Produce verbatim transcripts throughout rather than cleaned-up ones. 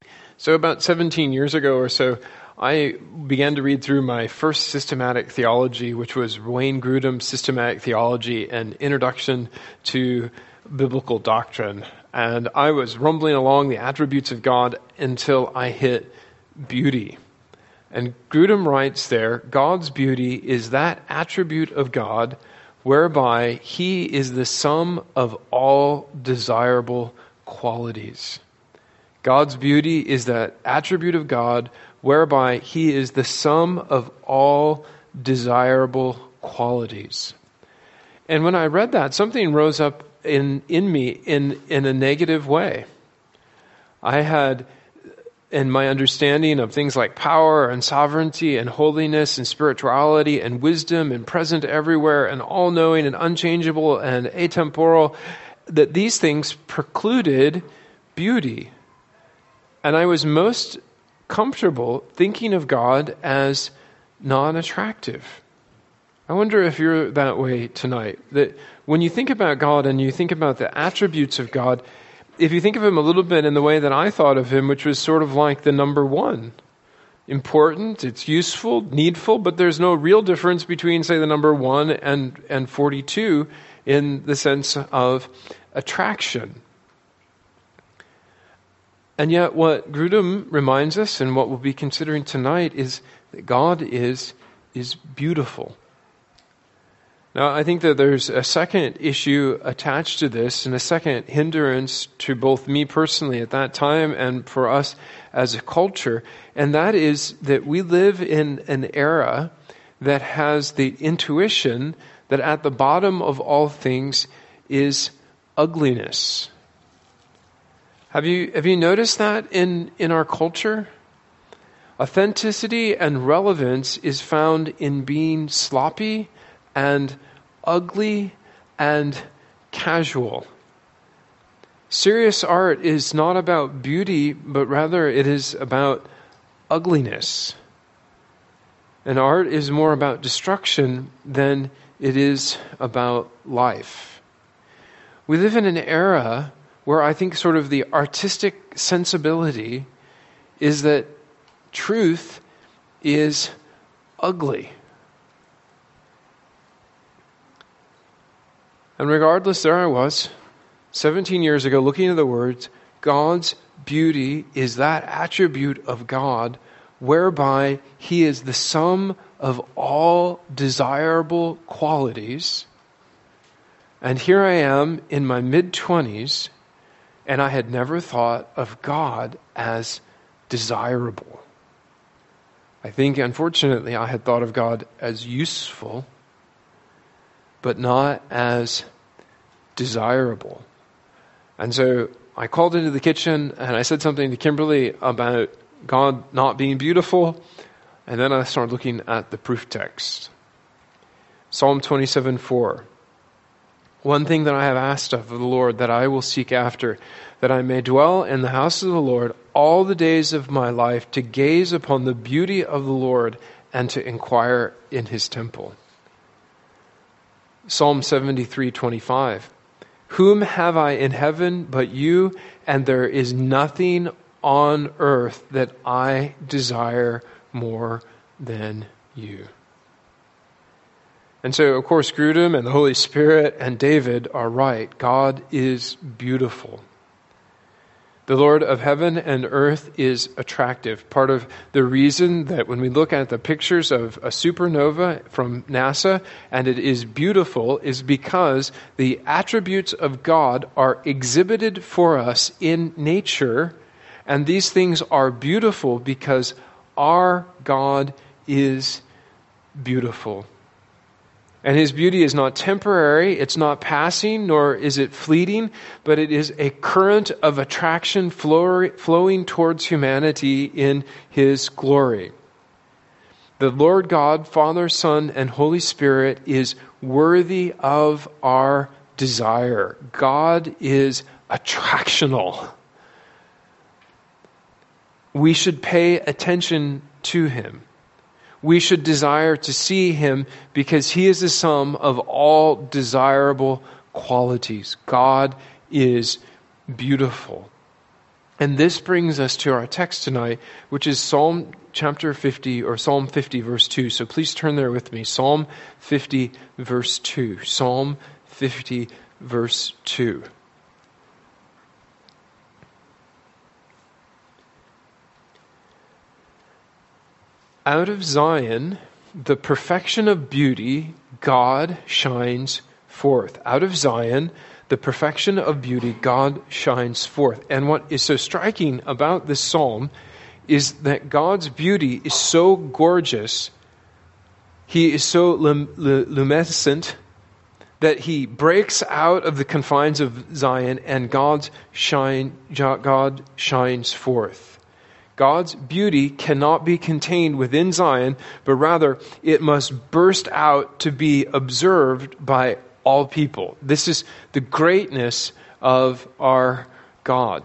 So about seventeen years ago or so, I began to read through my first systematic theology, which was Wayne Grudem's Systematic Theology, an Introduction to Biblical Doctrine. And I was rumbling along the attributes of God until I hit beauty. And Grudem writes there, God's beauty is that attribute of God whereby he is the sum of all desirable qualities. God's beauty is that attribute of God whereby he is the sum of all desirable qualities. And when I read that, something rose up in, in me in, in a negative way. I had, in my understanding of things like power and sovereignty and holiness and spirituality and wisdom and present everywhere and all-knowing and unchangeable and atemporal, that these things precluded beauty. And I was most comfortable thinking of God as non-attractive. I wonder if you're that way tonight. That when you think about God and you think about the attributes of God, if you think of him a little bit in the way that I thought of him, which was sort of like the number one. Important, it's useful, needful, but there's no real difference between, say, the number one and, and forty-two in the sense of attraction. And yet what Grudem reminds us and what we'll be considering tonight is that God is, is beautiful. Now, I think that there's a second issue attached to this and a second hindrance to both me personally at that time and for us as a culture, and that is that we live in an era that has the intuition that at the bottom of all things is ugliness. Have you have you noticed that in, in our culture? Authenticity and relevance is found in being sloppy and ugly and casual. Serious art is not about beauty, but rather it is about ugliness. And art is more about destruction than it is about life. We live in an era where I think sort of the artistic sensibility is that truth is ugly. And regardless, there I was, seventeen years ago, looking at the words, God's beauty is that attribute of God whereby he is the sum of all desirable qualities. And here I am in my mid-twenties, and I had never thought of God as desirable. I think, unfortunately, I had thought of God as useful, but not as desirable. And so I called into the kitchen and I said something to Kimberly about God not being beautiful, and then I started looking at the proof text. Psalm twenty-seven four. One thing that I have asked of the Lord that I will seek after, that I may dwell in the house of the Lord all the days of my life, to gaze upon the beauty of the Lord and to inquire in his temple. Psalm seventy-three twenty-five. Whom have I in heaven but you, and there is nothing on earth that I desire more than you. And so, of course, Grudem and the Holy Spirit and David are right. God is beautiful. The Lord of heaven and earth is attractive. Part of the reason that when we look at the pictures of a supernova from NASA and it is beautiful is because the attributes of God are exhibited for us in nature, and these things are beautiful because our God is beautiful. And his beauty is not temporary, it's not passing, nor is it fleeting, but it is a current of attraction flow, flowing towards humanity in his glory. The Lord God, Father, Son, and Holy Spirit is worthy of our desire. God is attractional. We should pay attention to him. We should desire to see him because he is the sum of all desirable qualities. God is beautiful. And this brings us to our text tonight, which is Psalm chapter fifty, or Psalm fifty, verse two. So please turn there with me. Psalm fifty, verse two. Psalm fifty, verse two. Out of Zion, the perfection of beauty, God shines forth. Out of Zion, the perfection of beauty, God shines forth. And what is so striking about this psalm is that God's beauty is so gorgeous, He is so lum- luminescent, that He breaks out of the confines of Zion and God's shine, God shines forth. God's beauty cannot be contained within Zion, but rather it must burst out to be observed by all people. This is the greatness of our God.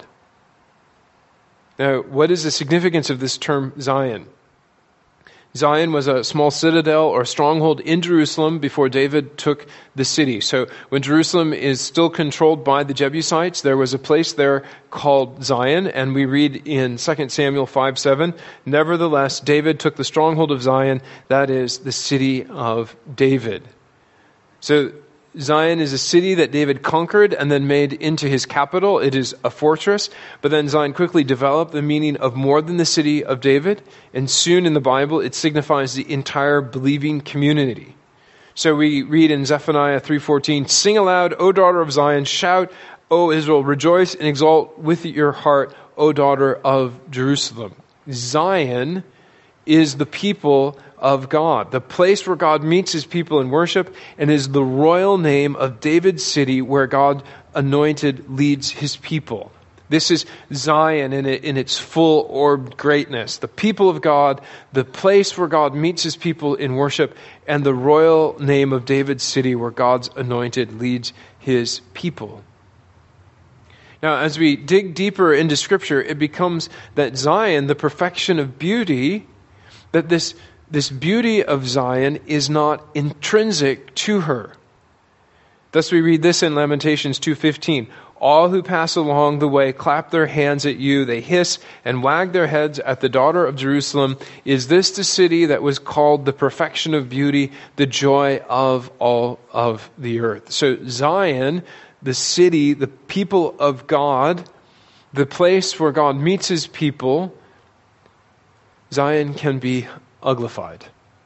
Now, what is the significance of this term Zion? Zion was a small citadel or stronghold in Jerusalem before David took the city. So when Jerusalem is still controlled by the Jebusites, there was a place there called Zion, and we read in Second Samuel five seven, nevertheless, David took the stronghold of Zion, that is the city of David. So Zion is a city that David conquered and then made into his capital. It is a fortress. But then Zion quickly developed the meaning of more than the city of David. And soon in the Bible, it signifies the entire believing community. So we read in Zephaniah three fourteen, sing aloud, O daughter of Zion, shout, O Israel, rejoice and exult with your heart, O daughter of Jerusalem. Zion is the people of God, the place where God meets His people in worship, and is the royal name of David's city where God anointed leads His people. This is Zion in, it, in its full-orbed greatness. The people of God, the place where God meets His people in worship, and the royal name of David's city where God's anointed leads His people. Now, as we dig deeper into Scripture, it becomes that Zion, the perfection of beauty, that this This beauty of Zion is not intrinsic to her. Thus we read this in Lamentations two fifteen. All who pass along the way clap their hands at you. They hiss and wag their heads at the daughter of Jerusalem. Is this the city that was called the perfection of beauty, the joy of all of the earth? So Zion, the city, the people of God, the place where God meets His people, Zion can be uglified.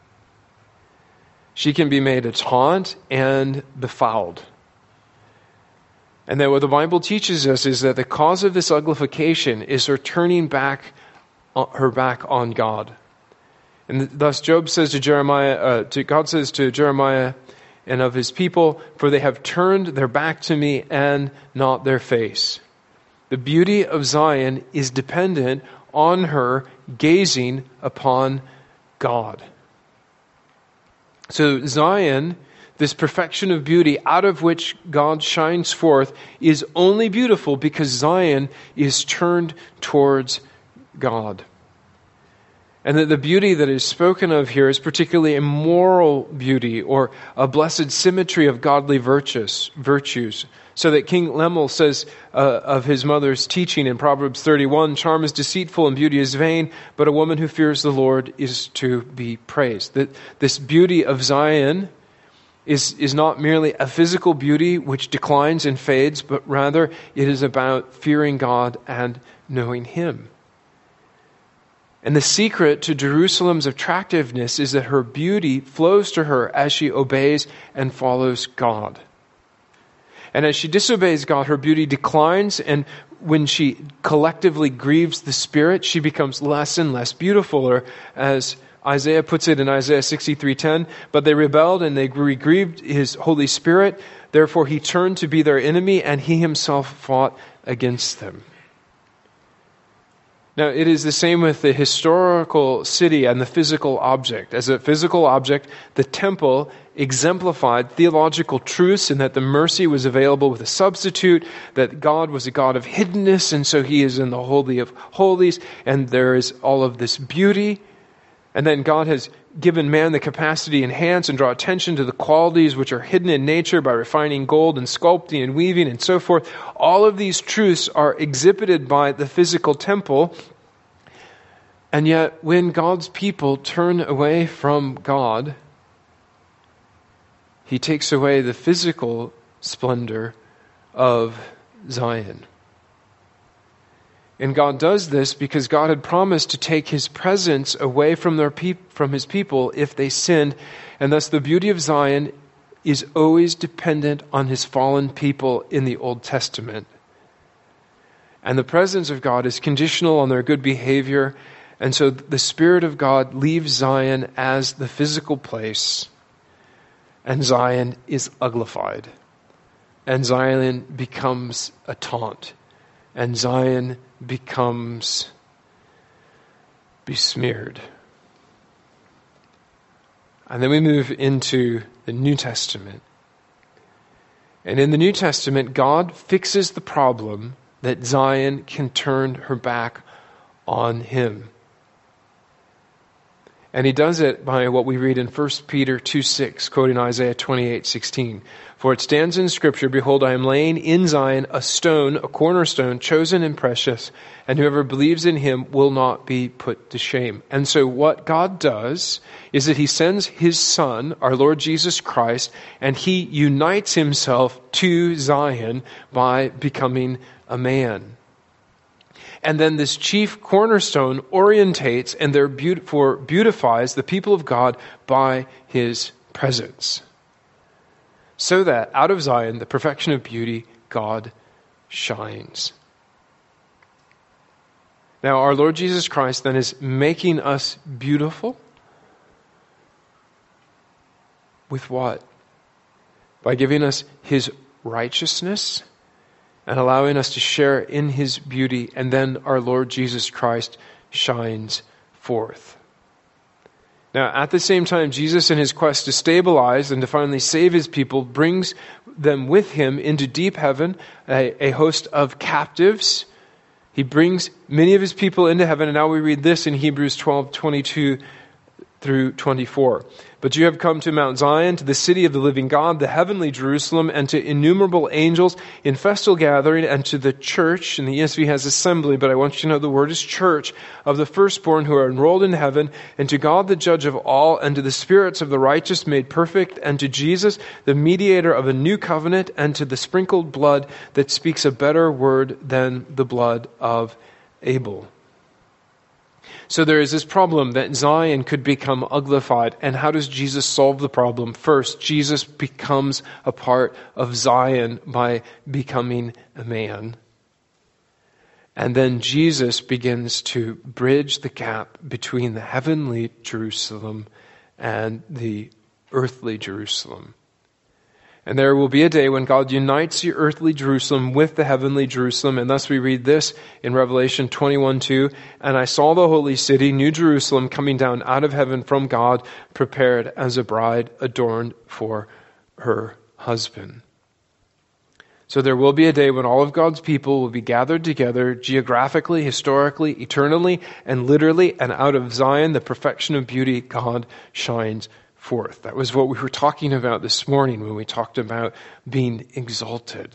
She can be made a taunt and befouled. And then what the Bible teaches us is that the cause of this uglification is her turning back, her back on God. And thus Job says to Jeremiah, uh, to, God says to Jeremiah and of his people, for they have turned their back to me and not their face. The beauty of Zion is dependent on her gazing upon God. So Zion, this perfection of beauty out of which God shines forth, is only beautiful because Zion is turned towards God. And that the beauty that is spoken of here is particularly a moral beauty or a blessed symmetry of godly virtues. virtues. So that King Lemuel says uh, of his mother's teaching in Proverbs thirty-one, charm is deceitful and beauty is vain, but a woman who fears the Lord is to be praised. That this beauty of Zion is, is not merely a physical beauty which declines and fades, but rather it is about fearing God and knowing Him. And the secret to Jerusalem's attractiveness is that her beauty flows to her as she obeys and follows God. And as she disobeys God, her beauty declines, and when she collectively grieves the Spirit, she becomes less and less beautiful. Or as Isaiah puts it in Isaiah sixty-three ten, but they rebelled and they grieved His Holy Spirit, therefore He turned to be their enemy, and He Himself fought against them. Now, it is the same with the historical city and the physical object. As a physical object, the temple exemplified theological truths in that the mercy was available with a substitute, that God was a God of hiddenness, and so He is in the Holy of Holies, and there is all of this beauty. And then God has given man the capacity to enhance and draw attention to the qualities which are hidden in nature by refining gold and sculpting and weaving and so forth. All of these truths are exhibited by the physical temple. And yet, when God's people turn away from God, He takes away the physical splendor of Zion. And God does this because God had promised to take His presence away from their peop- from His people if they sinned. And thus the beauty of Zion is always dependent on His fallen people in the Old Testament. And the presence of God is conditional on their good behavior. And so the Spirit of God leaves Zion as the physical place. And Zion is uglified. And Zion becomes a taunt. And Zion becomes besmeared. And then we move into the New Testament. And in the New Testament, God fixes the problem that Zion can turn her back on Him. And He does it by what we read in First Peter two six, quoting Isaiah twenty-eight sixteen. For it stands in Scripture, behold, I am laying in Zion a stone, a cornerstone, chosen and precious, and whoever believes in Him will not be put to shame. And so what God does is that He sends His Son, our Lord Jesus Christ, and He unites Himself to Zion by becoming a man. And then this chief cornerstone orientates and therefore beautifies the people of God by His presence. So that out of Zion, the perfection of beauty, God shines. Now, our Lord Jesus Christ then is making us beautiful. With what? By giving us His righteousness and allowing us to share in His beauty, and then our Lord Jesus Christ shines forth. Now, at the same time, Jesus, in His quest to stabilize and to finally save His people, brings them with Him into deep heaven, a, a host of captives. He brings many of His people into heaven, and now we read this in Hebrews twelve twenty-two through twenty-four. But you have come to Mount Zion, to the city of the living God, the heavenly Jerusalem, and to innumerable angels in festal gathering, and to the church, and the E S V has assembly, but I want you to know the word is church, of the firstborn who are enrolled in heaven, and to God the judge of all, and to the spirits of the righteous made perfect, and to Jesus, the mediator of a new covenant, and to the sprinkled blood that speaks a better word than the blood of Abel. So there is this problem that Zion could become uglified. And how does Jesus solve the problem? First, Jesus becomes a part of Zion by becoming a man. And then Jesus begins to bridge the gap between the heavenly Jerusalem and the earthly Jerusalem. And there will be a day when God unites the earthly Jerusalem with the heavenly Jerusalem. And thus we read this in Revelation twenty-one two. And I saw the holy city, New Jerusalem, coming down out of heaven from God, prepared as a bride adorned for her husband. So there will be a day when all of God's people will be gathered together geographically, historically, eternally, and literally. And out of Zion, the perfection of beauty, God shines forth. That was what we were talking about this morning when we talked about being exalted.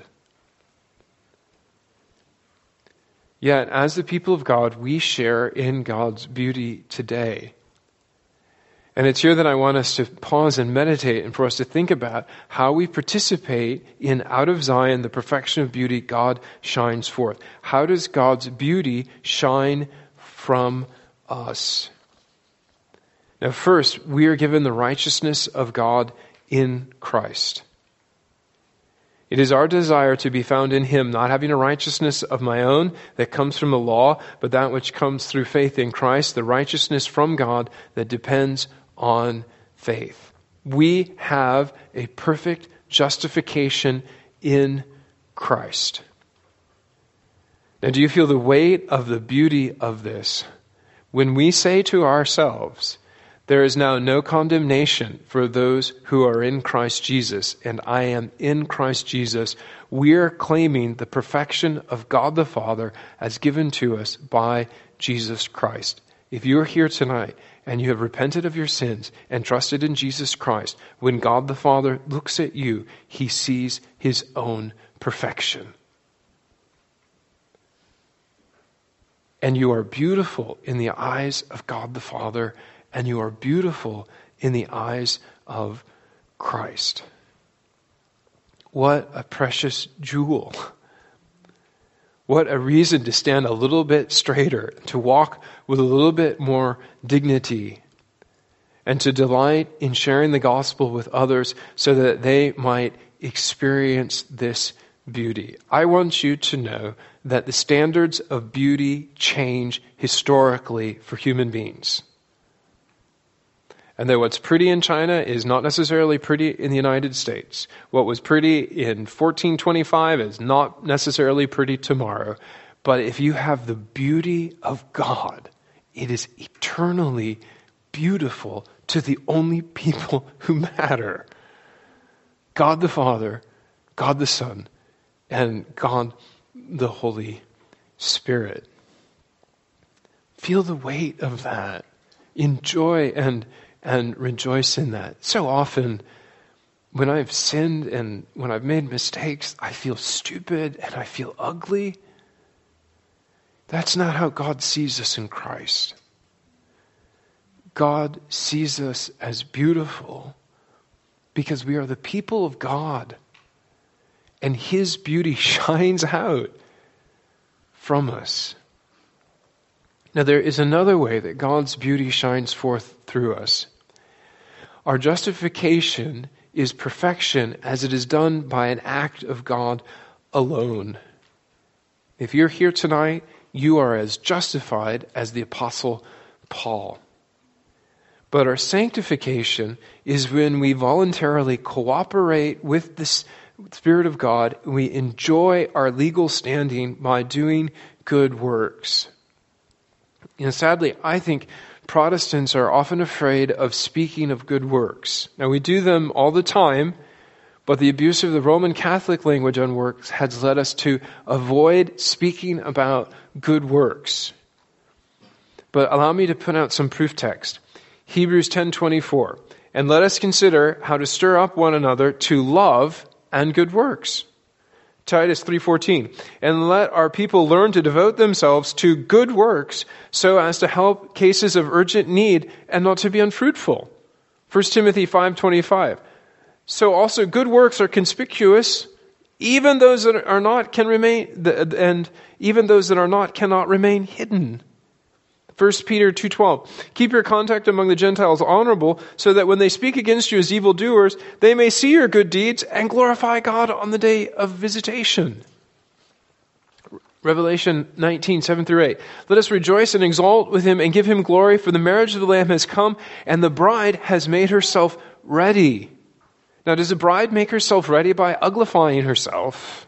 Yet, as the people of God, we share in God's beauty today. And it's here that I want us to pause and meditate and for us to think about how we participate in out of Zion, the perfection of beauty, God shines forth. How does God's beauty shine from us? Now, first, we are given the righteousness of God in Christ. It is our desire to be found in Him, not having a righteousness of my own that comes from the law, but that which comes through faith in Christ, the righteousness from God that depends on faith. We have a perfect justification in Christ. Now, do you feel the weight of the beauty of this? When we say to ourselves, there is now no condemnation for those who are in Christ Jesus, and I am in Christ Jesus, we are claiming the perfection of God the Father as given to us by Jesus Christ. If you are here tonight and you have repented of your sins and trusted in Jesus Christ, when God the Father looks at you, he sees his own perfection. And you are beautiful in the eyes of God the Father, and you are beautiful in the eyes of Christ. What a precious jewel. What a reason to stand a little bit straighter, to walk with a little bit more dignity, and to delight in sharing the gospel with others so that they might experience this beauty. I want you to know that the standards of beauty change historically for human beings. And that what's pretty in China is not necessarily pretty in the United States. What was pretty in fourteen twenty-five is not necessarily pretty tomorrow. But if you have the beauty of God, it is eternally beautiful to the only people who matter. God the Father, God the Son, and God the Holy Spirit. Feel the weight of that. Enjoy and and rejoice in that. So often, when I've sinned and when I've made mistakes, I feel stupid and I feel ugly. That's not how God sees us in Christ. God sees us as beautiful because we are the people of God, and his beauty shines out from us. Now, there is another way that God's beauty shines forth through us. Our justification is perfection as it is done by an act of God alone. If you're here tonight, you are as justified as the Apostle Paul. But our sanctification is when we voluntarily cooperate with the Spirit of God. We enjoy our legal standing by doing good works. And sadly, I think Protestants are often afraid of speaking of good works. Now, we do them all the time, but the abuse of the Roman Catholic language on works has led us to avoid speaking about good works. But allow me to put out some proof text. Hebrews ten twenty-four. And let us consider how to stir up one another to love and good works. Titus three fourteen, and let our people learn to devote themselves to good works so as to help cases of urgent need and not to be unfruitful. First Timothy five twenty-five, so also good works are conspicuous, even those that are not can remain, and even those that are not cannot remain hidden. First Peter two twelve, keep your conduct among the Gentiles honorable, so that when they speak against you as evildoers, they may see your good deeds and glorify God on the day of visitation. Revelation nineteen seven through eight, let us rejoice and exult with him and give him glory, for the marriage of the Lamb has come, and the bride has made herself ready. Now, does the bride make herself ready by uglifying herself?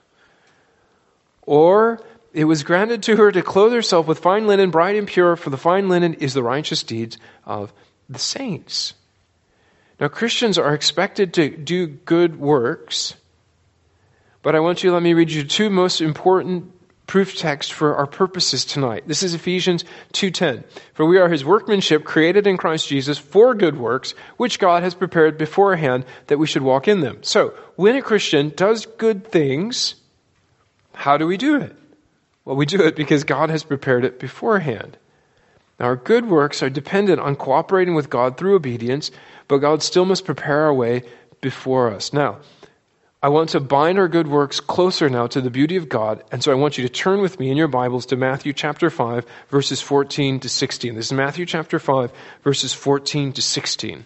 Or it was granted to her to clothe herself with fine linen, bright and pure, for the fine linen is the righteous deeds of the saints. Now, Christians are expected to do good works, but I want you to let me read you two most important proof texts for our purposes tonight. This is Ephesians two ten. For we are his workmanship, created in Christ Jesus for good works, which God has prepared beforehand that we should walk in them. So, when a Christian does good things, how do we do it? Well, we do it because God has prepared it beforehand. Now, our good works are dependent on cooperating with God through obedience, but God still must prepare our way before us. Now, I want to bind our good works closer now to the beauty of God, and so I want you to turn with me in your Bibles to Matthew chapter five, verses fourteen to sixteen. This is Matthew chapter five, verses fourteen to sixteen.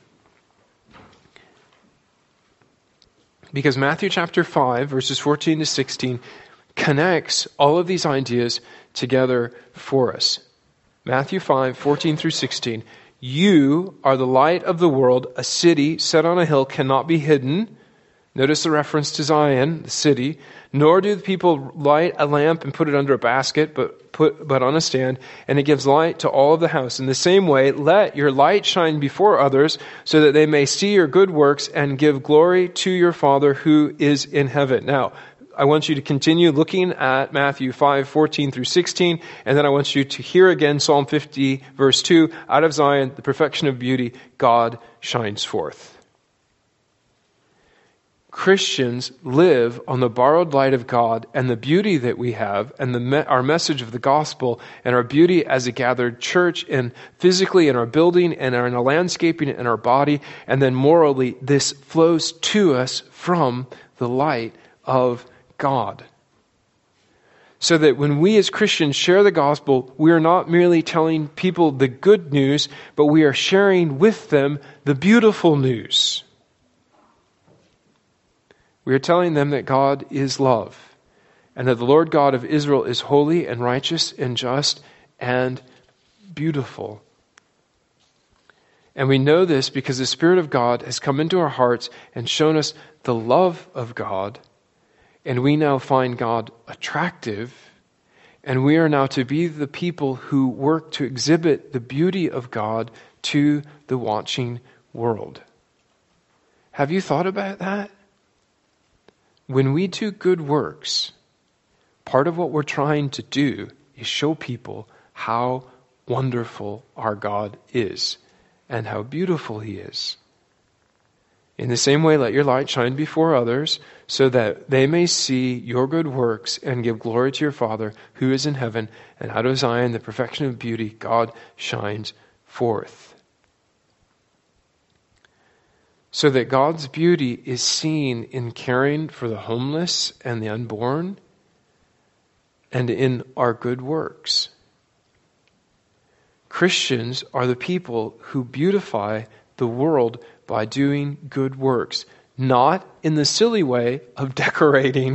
Because Matthew chapter five, verses fourteen to sixteen, connects all of these ideas together for us. Matthew five, fourteen through sixteen. You are the light of the world. A city set on a hill cannot be hidden. Notice the reference to Zion, the city. Nor do the people light a lamp and put it under a basket, but put but on a stand, and it gives light to all of the house. In the same way, let your light shine before others, so that they may see your good works and give glory to your Father who is in heaven. Now, I want you to continue looking at Matthew five, fourteen through sixteen, and then I want you to hear again Psalm fifty, verse two, out of Zion, the perfection of beauty, God shines forth. Christians live on the borrowed light of God and the beauty that we have and the me- our message of the gospel and our beauty as a gathered church and physically in our building and in our landscaping and our body, and then morally this flows to us from the light of God. So that when we as Christians share the gospel, we are not merely telling people the good news, but we are sharing with them the beautiful news. We are telling them that God is love, and that the Lord God of Israel is holy and righteous and just and beautiful. And we know this because the Spirit of God has come into our hearts and shown us the love of God, and we now find God attractive, and we are now to be the people who work to exhibit the beauty of God to the watching world. Have you thought about that? When we do good works, part of what we're trying to do is show people how wonderful our God is and how beautiful He is. In the same way, let your light shine before others so that they may see your good works and give glory to your Father who is in heaven, and out of Zion, the perfection of beauty, God shines forth. So that God's beauty is seen in caring for the homeless and the unborn and in our good works. Christians are the people who beautify the world by doing good works, not in the silly way of decorating,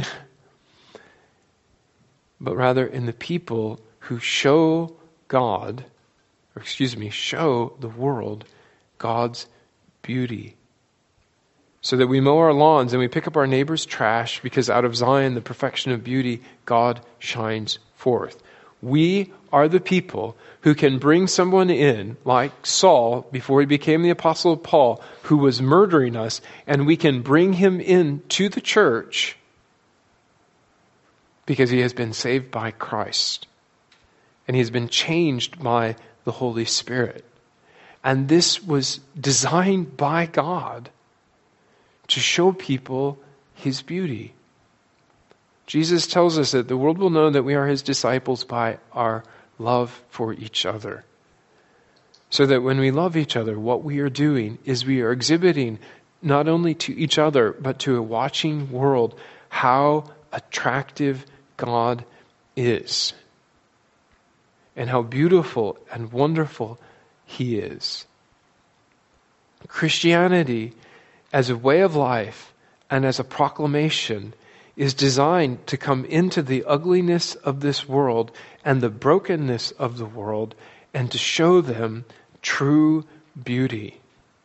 but rather in the people who show God, or excuse me, show the world God's beauty. So that we mow our lawns and we pick up our neighbor's trash because out of Zion, the perfection of beauty, God shines forth. We are the people who can bring someone in, like Saul, before he became the Apostle Paul, who was murdering us, and we can bring him in to the church because he has been saved by Christ. And he has been changed by the Holy Spirit. And this was designed by God to show people His beauty. Jesus tells us that the world will know that we are His disciples by our love for each other. So that when we love each other, what we are doing is we are exhibiting not only to each other, but to a watching world how attractive God is. And how beautiful and wonderful He is. Christianity, as a way of life and as a proclamation, is designed to come into the ugliness of this world and the brokenness of the world and to show them true beauty.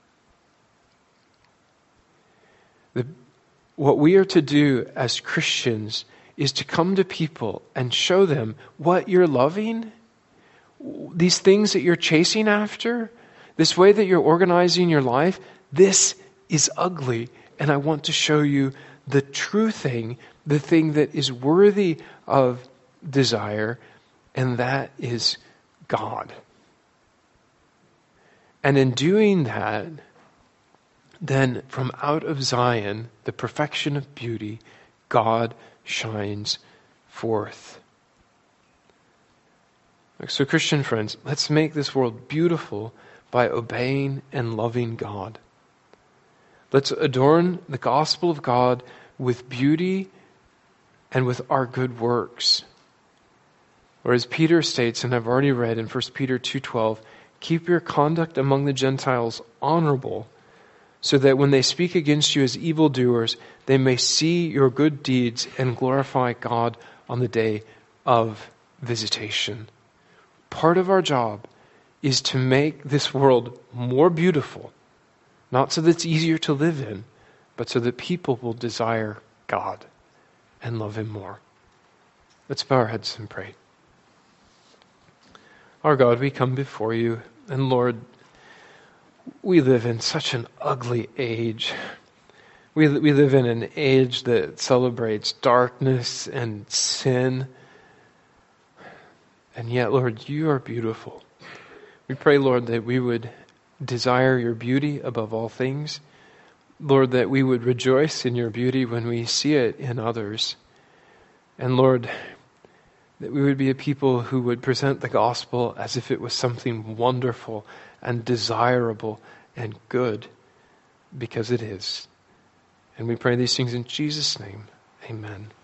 The, what we are to do as Christians is to come to people and show them what you're loving, these things that you're chasing after, this way that you're organizing your life, this is ugly, and I want to show you the true thing, the thing that is worthy of desire, and that is God. And in doing that, then from out of Zion, the perfection of beauty, God shines forth. So Christian friends, let's make this world beautiful by obeying and loving God. Let's adorn the gospel of God with beauty and with our good works. Or as Peter states, and I've already read in First Peter two twelve, keep your conduct among the Gentiles honorable, so that when they speak against you as evildoers, they may see your good deeds and glorify God on the day of visitation. Part of our job is to make this world more beautiful, not so that it's easier to live in, but so that people will desire God and love Him more. Let's bow our heads and pray. Our God, we come before you, and Lord, we live in such an ugly age. We, we live in an age that celebrates darkness and sin. And yet, Lord, you are beautiful. We pray, Lord, that we would desire your beauty above all things. Lord, that we would rejoice in your beauty when we see it in others. And Lord, that we would be a people who would present the gospel as if it was something wonderful and desirable and good, because it is. And we pray these things in Jesus' name. Amen.